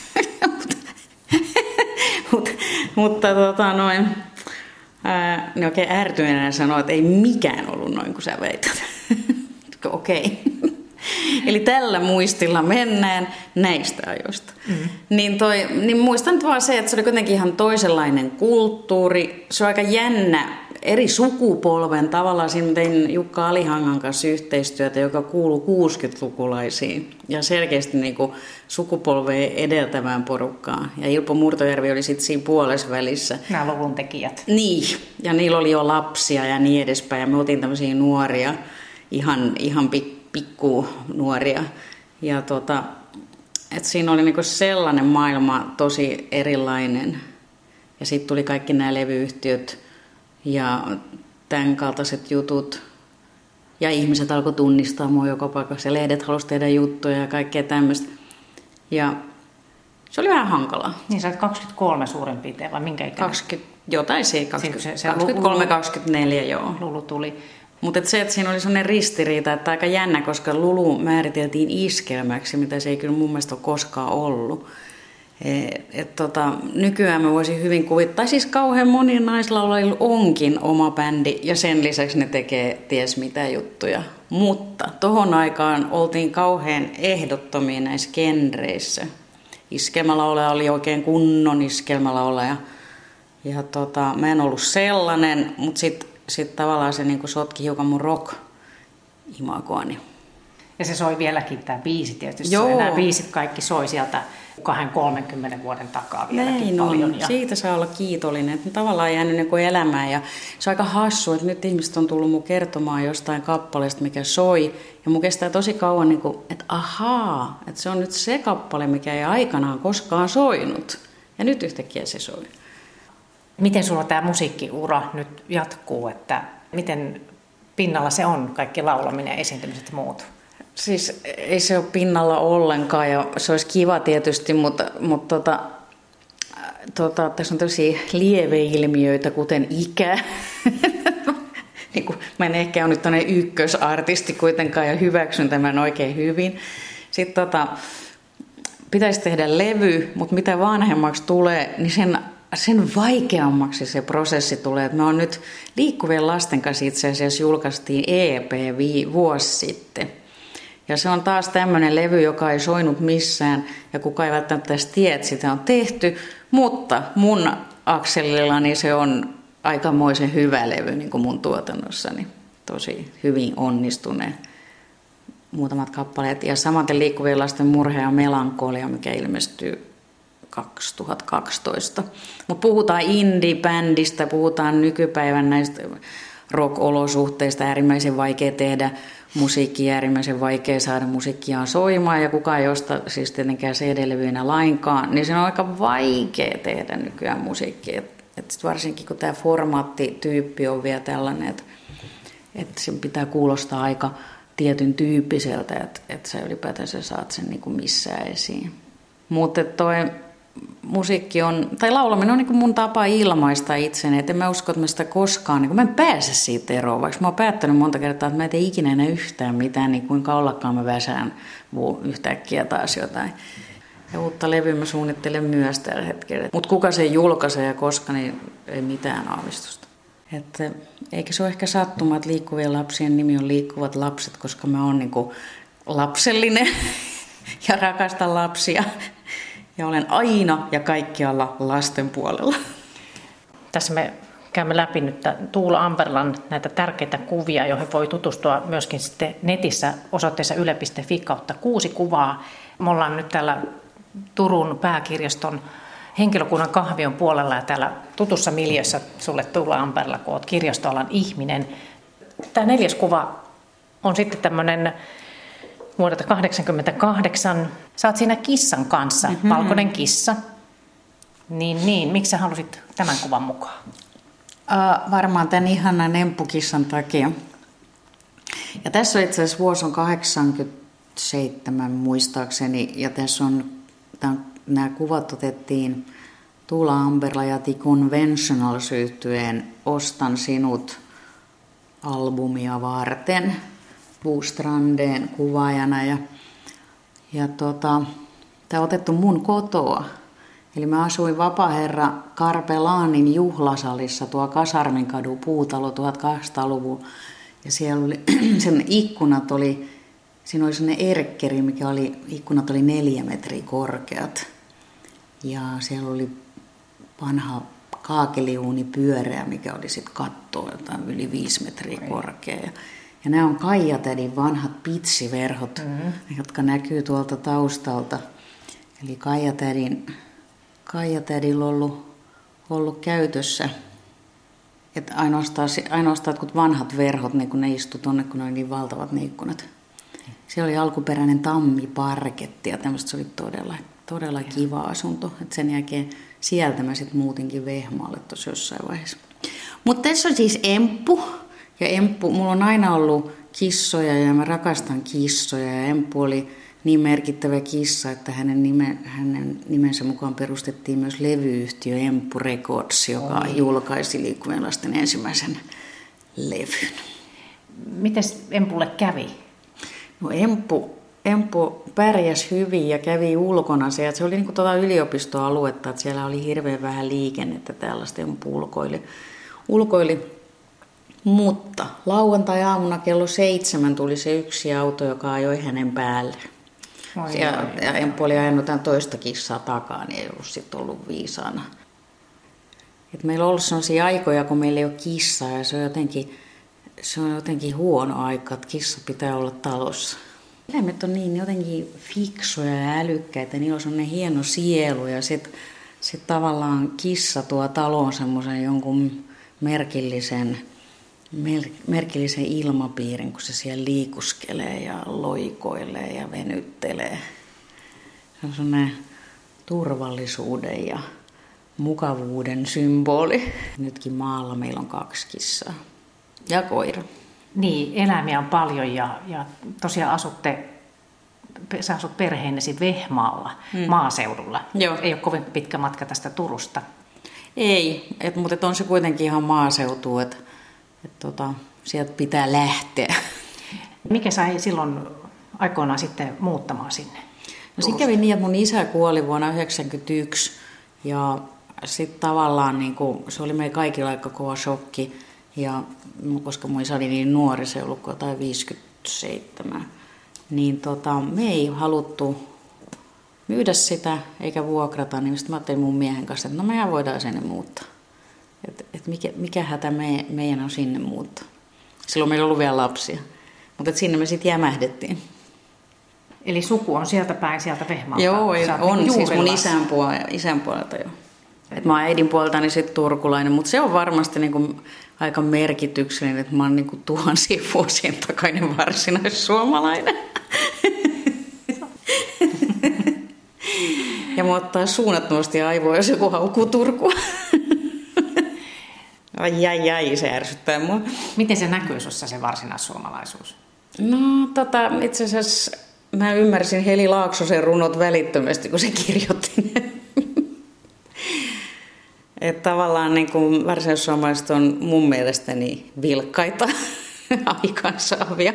Mutta, mutta tota noin... Ää, ne oikein ärtyneenä sanoo, että ei mikään ollut noin kuin sä väität. Okei. Okay. Eli tällä muistilla mennään näistä ajoista. Mm-hmm. Niin, toi, niin muistan nyt vaan se, että se oli kuitenkin ihan toisenlainen kulttuuri. Se on aika jännä eri sukupolven. Tavallaan siinä tein Jukka Alihangan kanssa yhteistyötä, joka kuuluu kuusikymmentälukulaisiin. Ja selkeästi niin kuin sukupolveen edeltävään porukkaan. Ja Ilpo Murtojärvi oli sitten siinä puolessa välissä. Nämä luvun tekijät. Niin, ja niillä oli jo lapsia ja niin edespäin. Ja me oltiin tämmöisiä nuoria, ihan, ihan pik- pikku nuoria. Ja tota, et siinä oli niinku sellainen maailma tosi erilainen. Ja sitten tuli kaikki nämä levyyhtiöt ja tämän kaltaiset jutut. Ja ihmiset alkoi tunnistaa mua joka paikassa. Ja lehdet halusi tehdä juttuja ja kaikkea tämmöistä. Ja se oli vähän hankalaa. Niin sä olet kaksikymmentäkolme suurin piirtein, vai minkä ikäinen? kaksikymmentä, jotain se, kaksikymmentä, se, se kaksikymmentäkolme kaksikymmentäneljä, joo. Lulu tuli. Mutta se, että siinä oli sellainen ristiriita, että aika jännä, koska Lulu määriteltiin iskelmäksi, mitä se ei kyllä mun mielestä ole koskaan ollut. Et, et tota, nykyään mä voisin hyvin kuvittaa, tai siis kauhean monilla naislaulajilla onkin oma bändi, ja sen lisäksi ne tekee ties mitä juttuja. Mutta tohon aikaan oltiin kauhean ehdottomia näissä genreissä. Iskelmälaulaja oli oikein kunnon iskelmälaulaja. Ja tota, mä en ollut sellainen, mutta sitten sit tavallaan se niinku sotki hiukan mun rock-imagoani. Ja se soi vieläkin tämä biisi tietysti. Joo. Nämä biisit kaikki soi sieltä kaksikymmentä kolmekymmentä vuoden takaa vieläkin Näin paljon. On. Ja... Siitä saa olla kiitollinen. Että tavallaan jäänyt niinku elämään. Ja se on aika hassu, että nyt ihmiset on tullut mun kertomaan jostain kappaleesta, mikä soi. Ja mun kestää tosi kauan, niinku, että ahaa, että se on nyt se kappale, mikä ei aikanaan koskaan soinut. Ja nyt yhtäkkiä se soi. Miten sulla tämä musiikkiura nyt jatkuu? Että miten pinnalla se on, kaikki laulaminen, esiintymiset ja muut? Siis ei se ole pinnalla ollenkaan ja se olisi kiva tietysti, mutta, mutta tota, tota, tässä on tosi lieveilmiöitä, kuten ikä. niin kuin, mä en ehkä ole nyt tämmöinen ykkösartisti kuitenkaan ja hyväksyn tämän oikein hyvin. Sitten tota, pitäisi tehdä levy, mutta mitä vanhemmaksi tulee, niin sen, sen vaikeammaksi se prosessi tulee. Et me on nyt liikkuvien lasten kanssa itse asiassa julkaistiin E P vuosi sitten. Ja se on taas tämmöinen levy, joka ei soinut missään ja kuka ei välttämättä edes tiedä, että sitä on tehty. Mutta mun akselillani se on aikamoisen hyvä levy niin kuin mun tuotannossani. Tosi hyvin onnistuneen muutamat kappaleet. Ja samaten liikkuvien lasten murhe ja melankolia, mikä ilmestyy kaksituhattakaksitoista. Mutta puhutaan indie-bändistä, puhutaan nykypäivän näistä rock-olosuhteista, äärimmäisen vaikea tehdä musiikkia, äärimmäisen vaikea saada musiikkia soimaan ja kukaan ei osta siis tietenkään C D-levyinä lainkaan, niin se on aika vaikea tehdä nykyään musiikkia. Et, et varsinkin kun tämä formaattityyppi on vielä tällainen, että et sen pitää kuulostaa aika tietyn tyyppiseltä, että et sä ylipäätänsä saat sen niinku missään esiin. Mutta toi musiikki on, tai laulaminen on niin kuin mun tapa ilmaista itseni, että en mä usko, että mä sitä koskaan, niin kuin mä en pääse siitä eroon, vaikka mä oon päättänyt monta kertaa, että mä en tee ikinä enää yhtään mitään, niin kuinka ollakaan mä väsään yhtäkkiä taas jotain. Ja uutta levyä mä suunnittelen myös tällä hetkellä. Mutta kuka sen julkaisee ja koska, niin ei mitään aavistusta. Että eikä se ole ehkä sattuma, että liikkuvien lapsien nimi on Liikkuvat lapset, koska mä oon niin kuin lapsellinen ja rakastan lapsia. Ja olen aina ja kaikkialla lasten puolella. Tässä me käymme läpi nyt Tuula Amberlan näitä tärkeitä kuvia, joihin voi tutustua myöskin sitten netissä osoitteessa yle piste fi kautta kuusi kuvaa. Me ollaan nyt täällä Turun pääkirjaston henkilökunnan kahvion puolella ja täällä tutussa miljössä sulle Tuula Amberla, kun olet kirjastoalan ihminen. Tämä neljäs kuva on sitten tämmöinen vuodelta kahdeksankymmentäkahdeksan. Sä oot siinä kissan kanssa, mm-hmm. valkoinen kissa. Niin, niin, miksi sä halusit tämän kuvan mukaan? Uh, varmaan tämän ihanan emppukissan takia. Ja tässä on itse asiassa vuosi on kahdeksankymmentäseitsemän muistaakseni. Ja tässä on, tämän, nämä kuvat otettiin Tuula Amberla ja The Conventionals -yhtyeen Ostan sinut -albumia varten Puustrandeen kuvaajana. Ja, ja tota, tämä on otettu mun kotoa. Eli mä asuin Vapaherra Karpelaanin juhlasalissa tuo Kasarminkadun puutalo tuhatkahdeksansataaluvun. Ja siellä oli, sen ikkunat oli, siinä oli sellainen erkkeri, mikä oli, ikkunat oli neljä metriä korkeat. Ja siellä oli vanha kaakeliuuni pyöreä, mikä oli sitten kattoa jotain yli viisi metriä korkea. Ja, ja nämä on Kaijatädin vanhat pitsiverhot, mm-hmm. jotka näkyy tuolta taustalta. Eli Kaijatädin... Kaijatädillä on ollut, ollut käytössä, että ainoastaan, ainoastaan että vanhat verhot, niin kun ne istu tuonne, kun ne oli niin valtavat ne ikkunat. Siellä oli alkuperäinen tammiparketti ja tämmöistä, se oli todella, todella kiva asunto. Et sen jälkeen sieltä mä sitten muutinkin Vehmaalle tuossa jossain vaiheessa. Mutta tässä on siis Emppu. Ja Emppu, mulla on aina ollut kissoja ja mä rakastan kissoja ja Emppu oli niin merkittävä kissa, että hänen, nime, hänen nimensä mukaan perustettiin myös levyyhtiö Emppu Records, joka Oi. julkaisi liikkuvien lasten ensimmäisen levyn. Mites Empulle kävi? No Emppu, Emppu pärjäsi hyvin ja kävi ulkona. Se, se oli niin kuin tuota yliopistoaluetta, että siellä oli hirveän vähän liikennettä, tällaista Emppu ulkoili. ulkoili. Mutta lauantai-aamuna kello seitsemän tuli se yksi auto, joka ajoi hänen päälle. Oi, ja, oi, ja Emppu oli ajanut tämän toista kissaa takaa, niin ei ollut sitten ollut viisaana. Et meillä on ollut sellaisia aikoja, kun meillä ei ole kissaa ja se on jotenkin, se on jotenkin huono aika, että kissa pitää olla talossa. Eläimet on niin jotenkin fiksuja ja älykkäitä, niillä on sellainen hieno sielu ja sitten sit tavallaan kissa tuo taloon semmoisen jonkun merkillisen, mer, merkillisen ilmapiirin, kun se siellä liikuskelee ja loikoilee ja venyttelee. Se on sellainen turvallisuuden ja mukavuuden symboli. Nytkin maalla meillä on kaksi kissaa ja koira. Niin, eläimiä on paljon ja, ja tosiaan asutte, sä asut perheenesi Vehmaalla, mm. maaseudulla. Joo. Ei ole kovin pitkä matka tästä Turusta. Ei, et, mutta on se kuitenkin ihan maaseutu, että et, tota, sieltä pitää lähteä. Mikä sai silloin aikoinaan sitten muuttamaan sinne? No siinä kävi niin, että mun isä kuoli vuonna yhdeksänkymmentäyksi ja sitten tavallaan niin kuin, se oli meidän kaikilla aika kova shokki. Ja koska mun isä oli niin nuori, se ei ollut jotain viisikymmentäseitsemän, niin tota, me ei haluttu myydä sitä eikä vuokrata, niin sitten mä ajattelin mun miehen kanssa, että no mehän voidaan sinne muuttaa. Että et mikä, mikä hätä me, meidän on sinne muuttaa. Silloin meillä ei ollut vielä lapsia, mutta sinne me sitten jämähdettiin. Eli suku on sieltä päin, sieltä Vehmaalta? Joo, on niin siis mun isän puolelta, isän puolelta jo. Et mä oon äidin puolelta niin sitten turkulainen, mutta se on varmasti niinku aika merkityksellinen, että mä oon niinku tuhansien vuosien takainen varsinaissuomalainen. Ja mä ottaa suunnattomasti aivoa, jos joku haukuu Turkua. Ai ai ai, se ärsyttää mua. Miten se näkyy sussa se varsinaissuomalaisuus? No tota, itse asiassa mä ymmärsin Heli Laaksosen runot välittömästi, kun se kirjoitti ne. Että tavallaan niin kuin varsinaissuomalaiset on mun mielestäni vilkkaita aikaansaavia.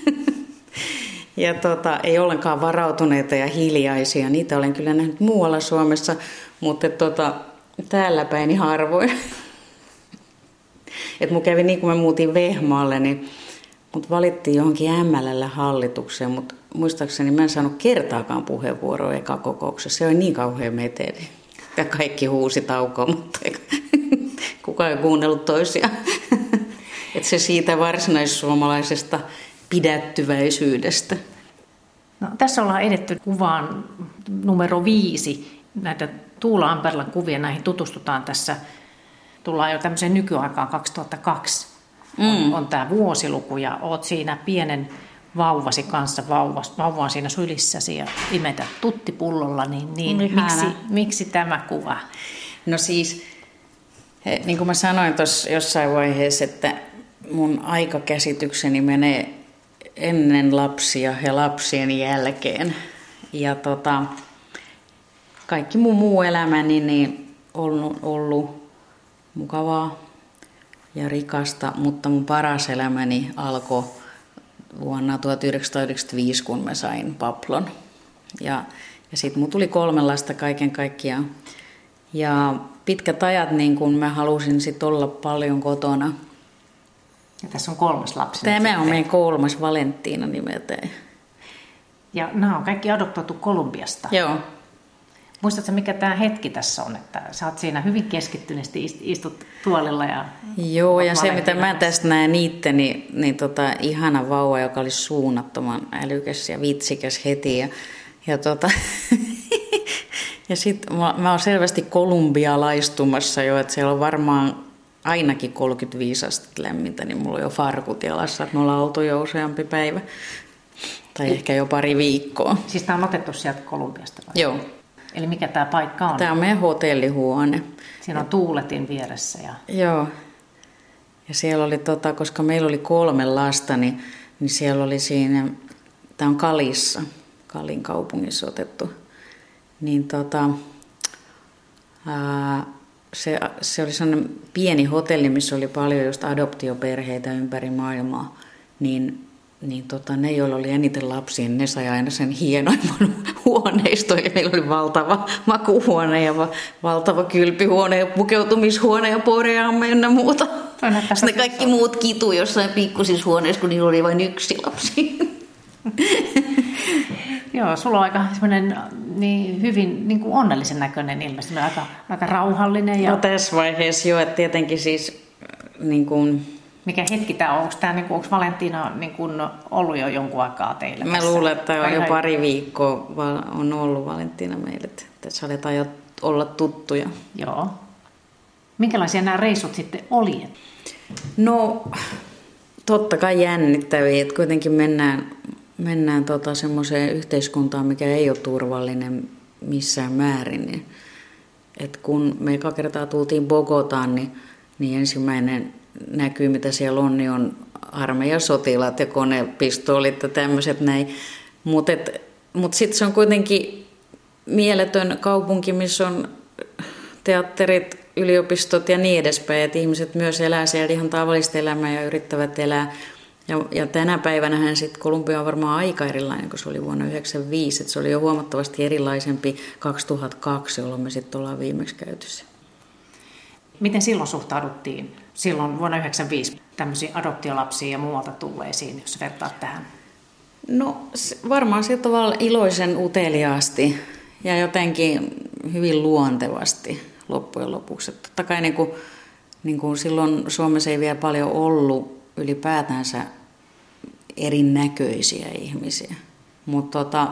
Ja tota, ei ollenkaan varautuneita ja hiljaisia. Niitä olen kyllä nähnyt muualla Suomessa, mutta tota, täällä päin harvoin. Että mun kävi niin, kun me muutin Vehmaalle, niin mut valittiin johonkin M L L-hallitukseen, mutta muistaakseni mä en saanut kertaakaan puheenvuoroa eka kokouksessa. Se oli niin kauhean meteli. Ja kaikki huusi taukoon, mutta kukaan ei kuunnellut toisiaan. Että se siitä varsinaissuomalaisesta pidättyväisyydestä. No, tässä ollaan edetty kuvaan numero viisi. Näitä Tuula Amperlan kuvia, näihin tutustutaan tässä. Tullaan jo tämmöiseen nykyaikaan kaksituhattakaksi. Mm. On, on tämä vuosiluku ja oot siinä pienen vauvasi kanssa, vauva, vauva on siinä sylissäsi ja imetät tuttipullolla, niin, niin miksi, miksi tämä kuva? No siis, niin kuin mä sanoin tuossa jossain vaiheessa, että mun aikakäsitykseni menee ennen lapsia ja lapsien jälkeen. Ja tota, kaikki mun muu elämäni niin on ollut mukavaa ja rikasta, mutta mun paras elämäni alkoi vuonna tuhatyhdeksänsataayhdeksänkymmentäviisi, kun mä sain Paplon. Ja, ja sitten mun tuli kolme lasta kaiken kaikkiaan. Ja pitkät ajat niin kun mä halusin sit olla paljon kotona. Ja tässä on kolmas lapsi. Tämä on meidän kolmas, Valentiina nimeltään. Ja nämä on kaikki adoptoitu Kolumbiasta. Joo. Muistatko, mikä tämä hetki tässä on, että sä oot siinä hyvin keskittyneesti istut tuolilla ja... Joo, ja se mitä mä tästä näen itse, niin, niin tota, ihana vauva, joka oli suunnattoman älykäs ja vitsikäs heti. Ja, ja, tota, ja sitten mä, mä oon selvästi kolumbialaistumassa jo, että siellä on varmaan ainakin kolmekymmentäviisi astetta lämmintä, niin mulla on jo farkut jalassa, että me ollaan oltu jo useampi päivä. Tai ehkä jo pari viikkoa. Siis tää on otettu sieltä Kolumbiasta vai? Joo. Eli mikä tämä paikka on? Tämä on meidän hotellihuone. Siinä on tuuletin vieressä. Ja... Joo. Ja siellä oli, tota, koska meillä oli kolme lasta, niin, niin siellä oli siinä, tämä on Kalissa, Kalin kaupungissa otettu. Niin tota, ää, se, se oli sellainen pieni hotelli, missä oli paljon just adoptioperheitä ympäri maailmaa. Niin Niin tota, ne, joilla oli eniten lapsia, ne sai aina sen hienoimman huoneiston. Ja meillä oli valtava makuuhuone ja va- valtava kylpyhuone ja pukeutumishuone ja poreamme ynnä muuta. Ne kaikki muut kitu jossain pikkusissa huoneissa, kun niillä oli vain yksi lapsi. Joo, sulla on aika semmoinen niin hyvin niin kuin onnellisen näköinen ilmeisesti, aika, aika rauhallinen. Ja... No tässä vaiheessa jo, että tietenkin siis... Niin kuin... Mikä hetki tämä on? Onko, tämä, niin kuin, onko Valentiina niin kuin, ollut jo jonkun aikaa teillä? Mä tässä? luulen, että on jo pari viikkoa on ollut Valentiina meille. Että tässä aletaan jo olla tuttuja. Joo. Minkälaisia nämä reissut sitten oli? No, totta kai jännittäviä. Että kuitenkin mennään, mennään tota semmoiseen yhteiskuntaan, mikä ei ole turvallinen missään määrin. Niin, että kun me eka kertaa tultiin Bogotaan, niin, niin ensimmäinen... näkyy, mitä siellä on, niin on armeijasotilaat ja konepistoolit ja tämmöiset näin. Mutta mut sitten se on kuitenkin mieletön kaupunki, missä on teatterit, yliopistot ja niin edespäin. Että ihmiset myös elää siellä ihan tavallista elämää ja yrittävät elää. Ja, ja tänä päivänähän sitten Kolumbia on varmaan aika erilainen, kun se oli vuonna yhdeksänkymmentäviisi. Et se oli jo huomattavasti erilaisempi kaksituhattakaksi, jolloin me sitten ollaan viimeksi käytössä. Miten silloin suhtauduttiin? Silloin vuonna yhdeksänkymmentäviisi tämmöisiä adoptiolapsia ja muualta tulleisiin, jos vertaat tähän? No varmaan sillä tavalla iloisen uteliaasti ja jotenkin hyvin luontevasti loppujen lopuksi. Että totta kai niin kuin, niin kuin silloin Suomessa ei vielä paljon ollut ylipäätänsä erinäköisiä ihmisiä. Mutta tota,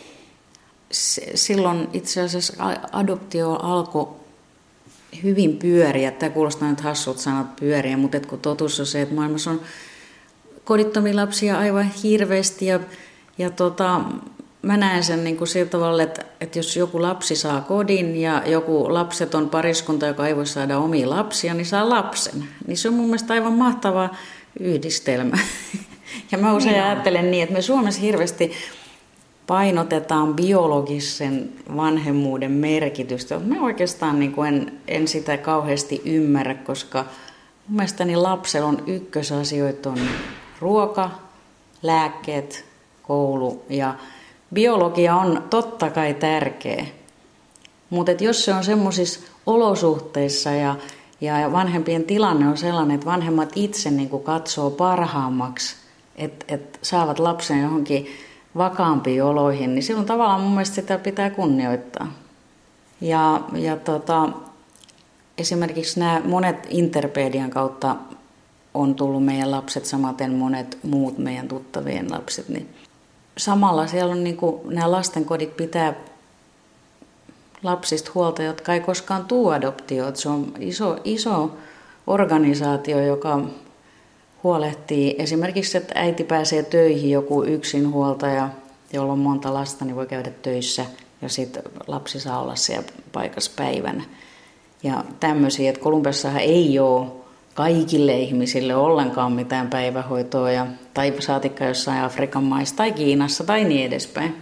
silloin itse asiassa adoptio alkoi hyvin pyöriä. Tämä kuulostaa nyt hassut sanat pyöriä, mutta kun totuus on se, että maailmassa on kodittomia lapsia aivan hirveästi. Ja, ja tota, mä näen sen niin kuin sillä tavalla, että, että jos joku lapsi saa kodin ja joku lapseton pariskunta, joka ei voi saada omia lapsia, niin saa lapsen. Niin se on mun mielestä aivan mahtava yhdistelmä. Ja mä usein niin ajattelen niin, että me Suomessa hirveästi painotetaan biologisen vanhemmuuden merkitystä. Mä oikeastaan niin kuin en, en sitä kauheasti ymmärrä, koska mun mielestäni lapsella on ykkösasioita on ruoka, lääkkeet, koulu ja biologia on totta kai tärkeä. Mutta jos se on semmoisissa olosuhteissa ja, Ja vanhempien tilanne on sellainen, että vanhemmat itse niin kuin katsoo parhaammaksi, että, että saavat lapsen johonkin vakaampiin oloihin, niin silloin tavallaan mun mielestä sitä pitää kunnioittaa. Ja, ja tota, esimerkiksi nämä monet Interpedian kautta on tullut meidän lapset, samaten monet muut meidän tuttavien lapset, niin samalla siellä on niin kuin, nämä lastenkodit pitää lapsista huolta, jotka ei koskaan tule adoptioon. Se on iso, iso organisaatio, joka huolehtii esimerkiksi, että äiti pääsee töihin, joku yksinhuoltaja, jolla on monta lasta, niin voi käydä töissä ja sitten lapsi saa olla siellä paikassa päivänä. Ja tämmöisiä, että Kolumbiassahan ei ole kaikille ihmisille ollenkaan mitään päivähoitoa, ja, tai saatikka jossain Afrikan maissa tai Kiinassa tai niin edespäin.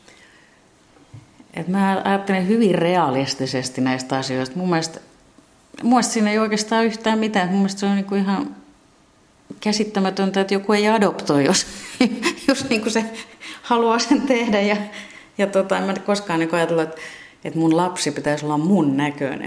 Et mä ajattelen hyvin realistisesti näistä asioista. Mun mielestä, mun mielestä siinä ei oikeastaan yhtään mitään. Mun mielestä se on niinku ihan käsittämätöntä, että joku ei adoptoi, jos, jos niinku se haluaa sen tehdä. Ja, ja tota, en mä koskaan niinku ajatella, että, että mun lapsi pitäisi olla mun näköinen.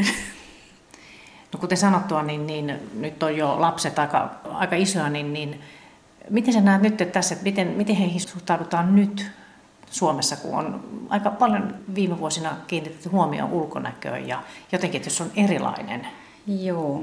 No kuten sanottua, niin, niin nyt on jo lapset aika, aika isoja, niin, niin miten sä näet nyt että tässä, että miten, miten heihin suhtaudutaan nyt Suomessa, kun on aika paljon viime vuosina kiinnitetty huomioon ulkonäköön ja jotenkin, että jos on erilainen? Joo.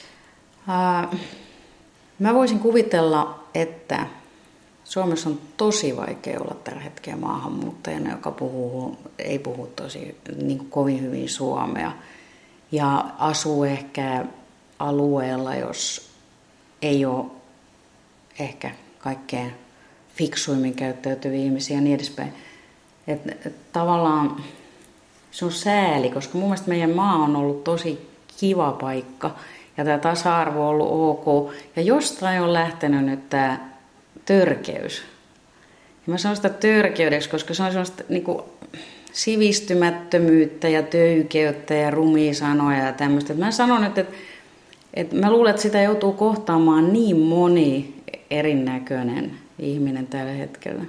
Äh, mä voisin kuvitella, että Suomessa on tosi vaikea olla tällä hetkellä maahanmuuttajana, joka puhuu, ei puhu tosi niin kuin kovin hyvin suomea. Ja asuu ehkä alueella, jos ei ole ehkä kaikkein fiksuimmin käyttäytyviä ihmisiä ja niin edespäin. Et, et, tavallaan se on sääli, koska mun mielestä meidän maa on ollut tosi kiva paikka ja tämä tasa-arvo on ollut ok. Ja jostain on lähtenyt nyt tämä törkeys. Ja mä sanon sitä törkeydeksi, koska se on sellaista niin kuin sivistymättömyyttä ja töykeyttä ja rumia sanoja ja tämmöistä. Mä sanon nyt, että, että mä luulen, että sitä joutuu kohtaamaan niin moni erinäköinen ihminen tällä hetkellä.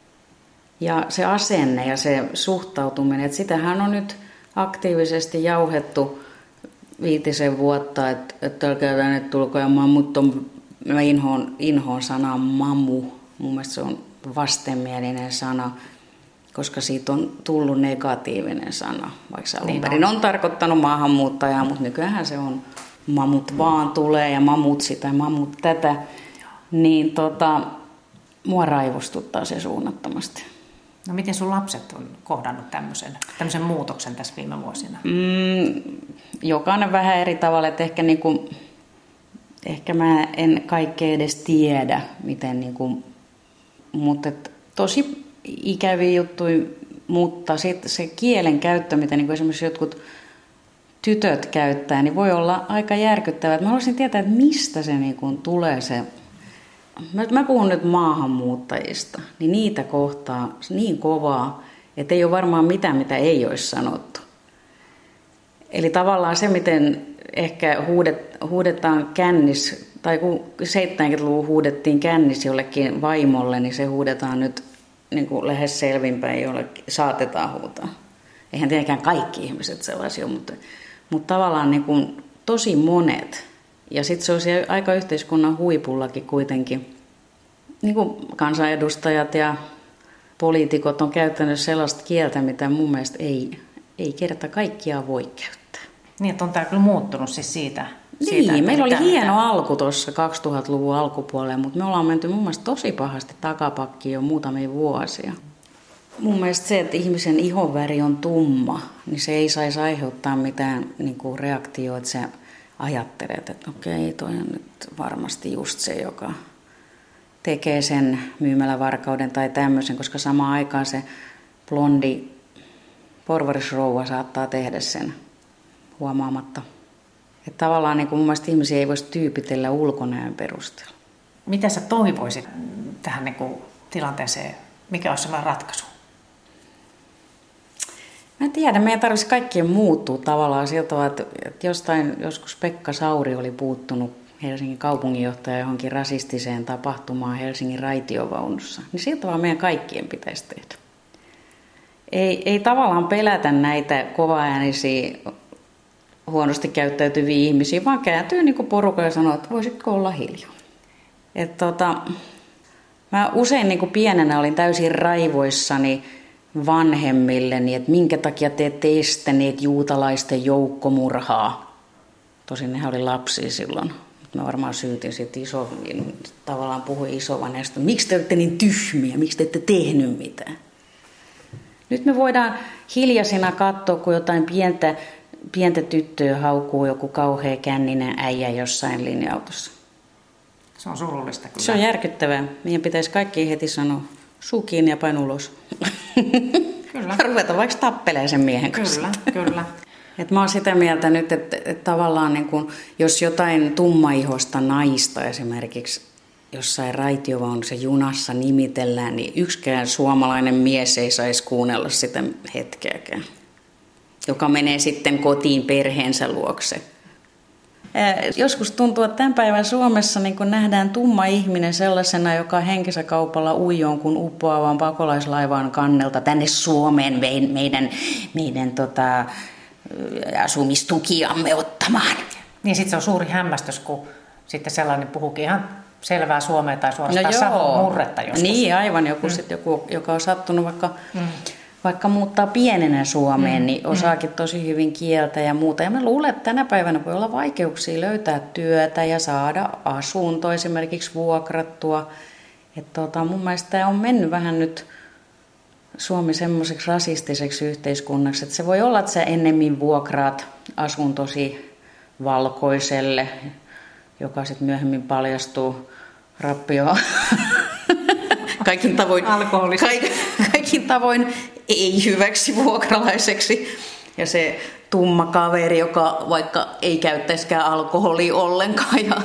Ja se asenne ja se suhtautuminen, että sitähän on nyt aktiivisesti jauhettu viitisen vuotta, että, että älkää tänne tulko ja mammut on, mä inhoon, inhoon sanaa mamu. Mun mielestä se on vastenmielinen sana, koska siitä on tullut negatiivinen sana, vaikka se alun niin perin on. on tarkoittanut maahanmuuttajaa, mutta nykyään se on mamut vaan tulee ja mamut sitä, mamut tätä. Niin tota, mua raivostuttaa se suunnattomasti. No miten sun lapset on kohdannut tämmöisen, tämmöisen muutoksen tässä viime vuosina? Mm, jokainen vähän eri tavalla, että ehkä, niinku, ehkä mä en kaikkea edes tiedä, miten, niinku, mutta et, tosi ikäviä juttuja, mutta sitten se kielen käyttö, mitä niinku esimerkiksi jotkut tytöt käyttää, niin voi olla aika järkyttävää. Mä haluaisin tietää, että mistä se niinku tulee se. Mä puhun nyt maahanmuuttajista, niin niitä kohtaa niin kovaa, että ei ole varmaan mitään, mitä ei olisi sanottu. Eli tavallaan se, miten ehkä huudet, huudetaan kännis, tai kun seitsemänkymmentäluvun huudettiin kännis jollekin vaimolle, niin se huudetaan nyt niin kuin lähes selvinpäin jollekin, saatetaan huutaa. Eihän tietenkään kaikki ihmiset sellaisia ole, mutta, mutta tavallaan niin kuin tosi monet. Ja sitten se on siellä aika yhteiskunnan huipullakin kuitenkin. Niin kuin kansanedustajat ja poliitikot on käyttänyt sellaista kieltä, mitä mun mielestä ei, ei kerta kaikkiaan voi käyttää. Niin, että on tämä kyllä muuttunut siis siitä. Niin, siitä meillä oli hieno mitään. alku tuossa kaksituhattaluvun alkupuolella, mutta me ollaan menty mun mielestä tosi pahasti takapakkiin jo muutamia vuosia. Mun mielestä se, että ihmisen ihonväri on tumma, niin se ei saisi aiheuttaa mitään niin kuin reaktioa, että sä ajattelet, että okei, toi on nyt varmasti just se, joka tekee sen myymälävarkauden tai tämmöisen, koska samaan aikaan se blondi porvarisrouva saattaa tehdä sen huomaamatta. Että tavallaan niin kuin mun mielestä ihmisiä ei voisi tyypitellä ulkonäön perusteella. Mitä sä toivoisit tähän niin kuin tilanteeseen? Mikä olisi sellainen ratkaisu? Mä en tiedä, meidän tarvitsisi kaikkien muuttua tavallaan siltä, että jostain joskus Pekka Sauri oli puuttunut Helsingin kaupunginjohtaja johonkin rasistiseen tapahtumaan Helsingin raitiovaunussa. Niin siltä vaan meidän kaikkien pitäisi tehdä. Ei, ei tavallaan pelätä näitä kovaäänisiä huonosti käyttäytyviä ihmisiä, vaan kääntyy niin kuin porukalla ja sanoo, että voisitko olla hiljaa. Et tota, mä usein niin kuin pienenä olin täysin raivoissani vanhemmilleni, että minkä takia te ette estäneet juutalaisten joukkomurhaa. Tosin nehän oli lapsia silloin. Mä varmaan syytin siitä iso, tavallaan puhuin isovanhemmista, miksi te olette niin tyhmiä, miksi te ette tehnyt mitään. Nyt me voidaan hiljaisena katsoa, kun jotain pientä, pientä tyttöä haukkuu joku kauhea känninen äijä jossain linja-autossa. Se on surullista kyllä. Se on järkyttävää. Meidän pitäisi kaikki heti sanoa suu kiinni ja painu ulos. Kyllä. Ruveta vaikka tappelemaan sen miehen kanssa. Kyllä, kyllä. Et mä oon sitä mieltä nyt, että, että tavallaan niin kun, jos jotain tummaihoista naista esimerkiksi jossain raitiovaunussa junassa nimitellään, niin yksikään suomalainen mies ei saisi kuunnella sitä hetkeäkään, joka menee sitten kotiin perheensä luokse. Joskus tuntuu, että tämän päivän Suomessa niin kun nähdään tumma ihminen sellaisena, joka henkensä kaupalla uijoon kun uppoavan pakolaislaivaan kannelta tänne Suomeen meidän, meidän tota, asumistukiamme ottamaan. Niin sitten se on suuri hämmästys, kun sitten sellainen puhuukin ihan selvää suomea tai suorastaan no savun murretta joskus. Niin, aivan joku, mm. sit joku joka on sattunut vaikka, mm. vaikka muuttaa pienenä Suomeen, mm. niin osaakin tosi hyvin kieltä ja muuta. Ja mä luulen, että tänä päivänä voi olla vaikeuksia löytää työtä ja saada asunto esimerkiksi vuokrattua. Että tota, mun mielestä tämä on mennyt vähän nyt Suomi semmoiseksi rasistiseksi yhteiskunnaksi, että se voi olla, että sä ennemmin vuokraat asuntosi valkoiselle, joka sitten myöhemmin paljastuu rappioon kaikin tavoin, kaik, kaikin tavoin ei hyväksi vuokralaiseksi. Ja se tumma kaveri, joka vaikka ei käyttäisikään alkoholia ollenkaan ja,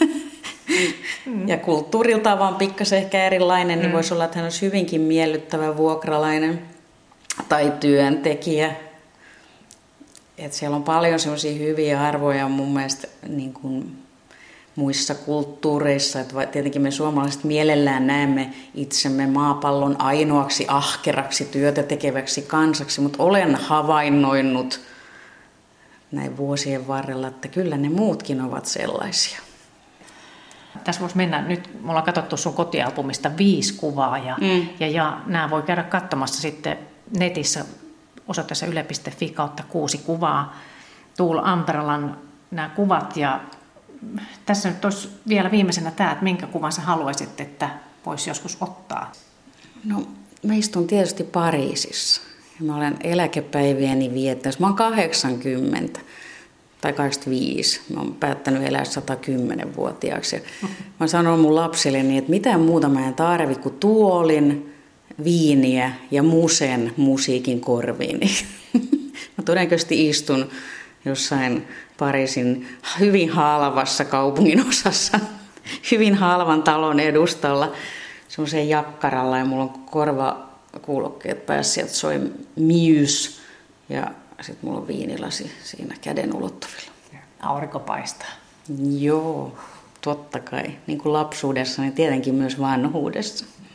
mm. ja kulttuuriltaan vaan pikkasen ehkä erilainen, mm. niin voisi olla, että hän olisi hyvinkin miellyttävä vuokralainen tai työntekijä. Et siellä on paljon semmoisia hyviä arvoja mun mielestä niin kuin muissa kulttuureissa. Että tietenkin me suomalaiset mielellään näemme itsemme maapallon ainoaksi ahkeraksi työtä tekeväksi kansaksi, mutta olen havainnoinut näin vuosien varrella, että kyllä ne muutkin ovat sellaisia. Tässä voisi mennä, nyt me ollaan katsottu sun kotialbumista viisi kuvaa ja, mm. ja, ja nämä voi käydä katsomassa sitten netissä osoitteessa yle piste fi kautta kuusi kuvaa. Tuula Amperlan nämä kuvat ja tässä nyt olisi vielä viimeisenä tämä, että minkä kuvan sä haluaisit, että voisi joskus ottaa? No mä istun tietysti Pariisissa ja mä olen eläkepäiviäni viettänyt. Mä oon kahdeksankymmentä tai kahdeksankymmentäviisi. Mä oon päättänyt elää sata kymmenen vuotiaaksi. Ja mä sanon mun lapsilleni, että mitään muuta mä en tarvitse kuin tuolin, viiniä ja musen musiikin korviin. Mä todennäköisesti istun jossain Pariisin hyvin halvassa kaupungin osassa, hyvin halvan talon edustalla, semmoisen jakkaralla ja mulla on korvakuulokkeet päässä, sieltä soi Muse ja sitten mulla on viinilasi siinä käden ulottuvilla. Aurinko paistaa. Joo, totta kai. Niin kuin lapsuudessa, niin tietenkin myös vanhuudessa.